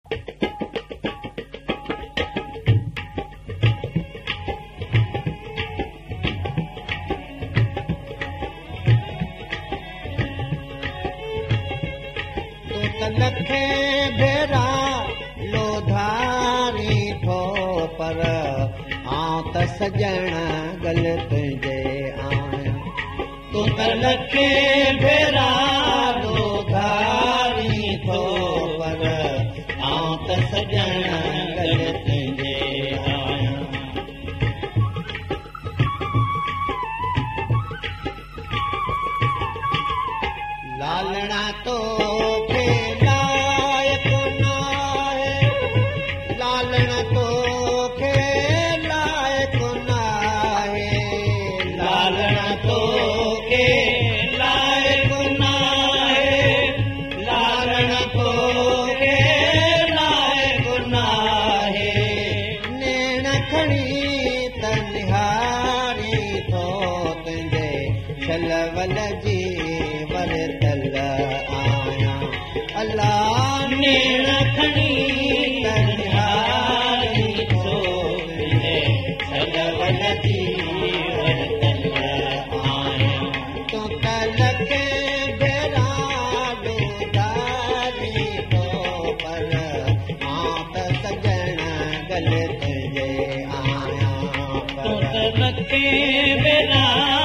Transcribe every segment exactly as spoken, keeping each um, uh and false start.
लखे भेरा लोधारी थो पर आउं त सजण गल तुंहिंजे आहियां। तूं त लखे भेरा लोधारी थो पर आउं त सजण गल तुंहिंजे आहियां। लालणा तो छलवल जी वरतल आहियां। अल्लाह नेण खणी तनिहारी थो तुंहिंजे छलवल जी वरतल आहियां। तूं त लखे भेरा लोधारी थो पर आउं त सजण गल तुंहिंजे आहियां। तूं त लखे भेरा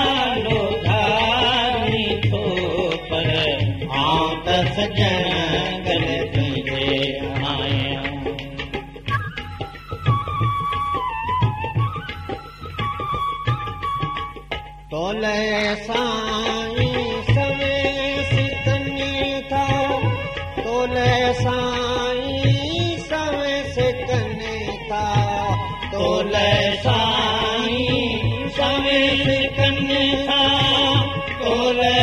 सजण गल तुंहिंजे आहियां। तोले साईं सवे सिकनी था तोले साईं सवे सिकनी था तोले साईं सवे सिकनी था तोले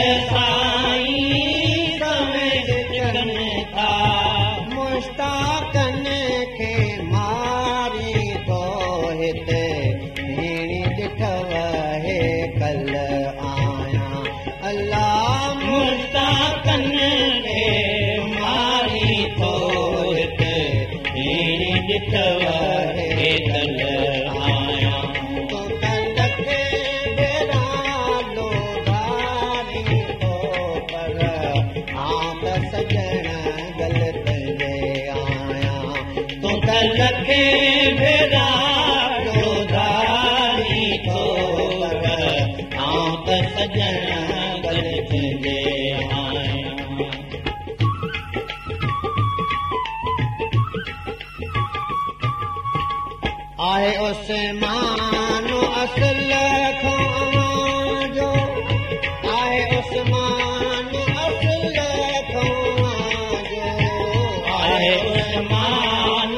मुश्ताकन खे मारी थो हिते हीणी ॾिठव हे कल आहियां। अल्लाह मुश्ताकन खे मारी थो हिते हीणी ॾिठव हे कल आहियां। तूं त लखे भेरा लोधारी थो पर आउं त सजण गल लखे भेरा लोधारी थो पर आउं त सजण गल तुंहिंजे आहियां। आहे उस्मान असुल खां जो आहे उस्मान असुल खां जो आहे उस्मान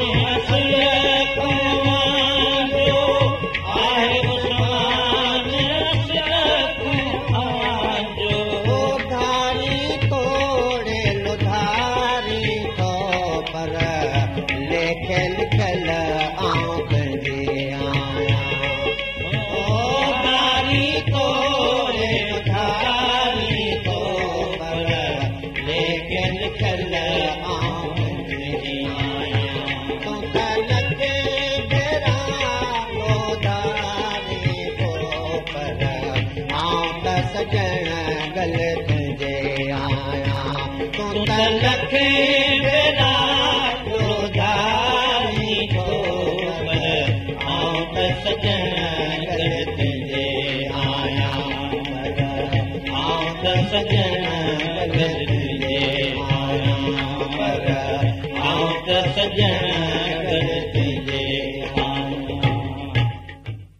लिखल आउं तुंहिंजे आहियां। ओ धारी तोड़े धारी तो पर लेके लिखल आउं तुंहिंजे आहियां। तूं त लखे भेरा लोधारी थो पर आउं त सजण गल तुंहिंजे आहियां। तूं त लखे भेरा सजण गल तुंहिंजे आहियां। आउं त सजण गल तुंहिंजे आहियां पर आउं त सजण